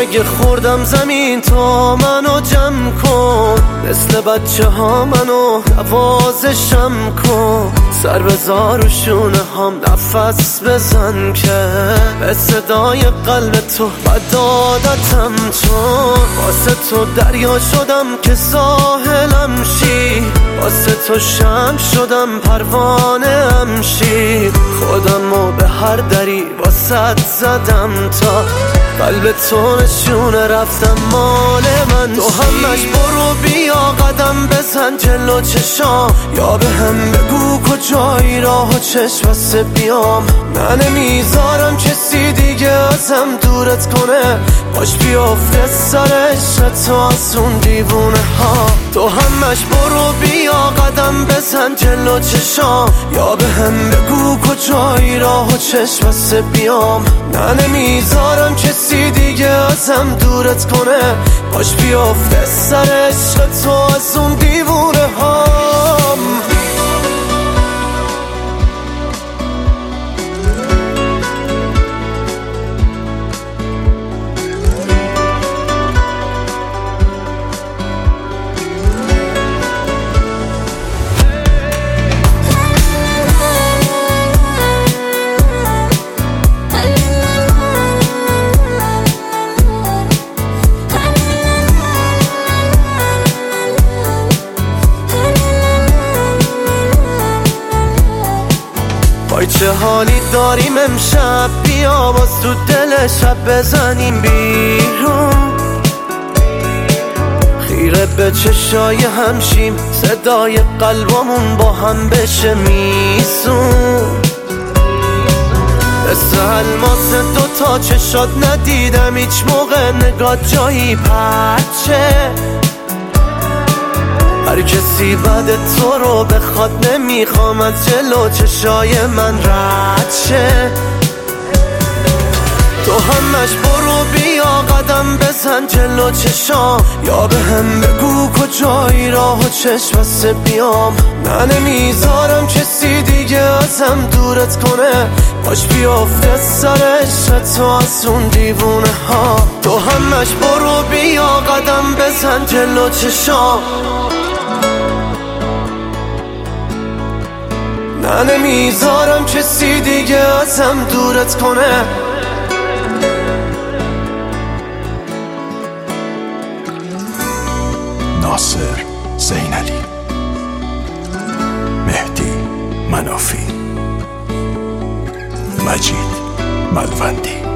اگه خوردم زمین تو منو جمع کن، مثل بچه ها منو نوازشم کن، سر بذار و شونه هم نفس بزن که به صدای قلب تو بدادتم، چون واسه تو دریا شدم که ساحلم شی، واسه تو شمع شدم پروانه ام شی، خودمو به هر دری واسط زدم تا قلب تو نشونه رفتم مال من. تو همش برو بیا قدم بزن جلو چشام، یا به هم بگو کجایی راه و چشم بسته بیام. من نمیذارم کسی دیگه ازم دورت کنه، باش بیافته سر عشق تو از اون دیوونه ها. تو همش برو بیا قدم بزن جلو چشام، یا به هم بگو کجایی راه و چشم بسته بیام. من نمیذارم کسی دیگه ازم دورت کنه، باش بیافته سر عشق تو از اون دیوونه هام. وای چه حالی داریم امشب، بیا باز تو دل شب بزنیم بیرون، خیره به چشای همشیم، صدای قلبمون با هم بشه میسون. مثل الماس دوتا چشات ندیدم هیچ موقع نگاه جایی پرچه، هر کسی بعد تو رو بخواد نمیخوام از جلو چشای من رد شه. تو همش برو بیا قدم بزن جلو چشام، یا به هم بگو کجایی راه و چشم بسته بیام. من نمیذارم کسی دیگه ازم دورت کنه، باش بیافته سر عشق تو از اون دیوونه ها. تو همش برو بیا قدم بزن جلو چشام، من نمیذارم کسی دیگه ازم دورت کنه. ناصر زینالی، مهدی منافی، مجید ملوندی.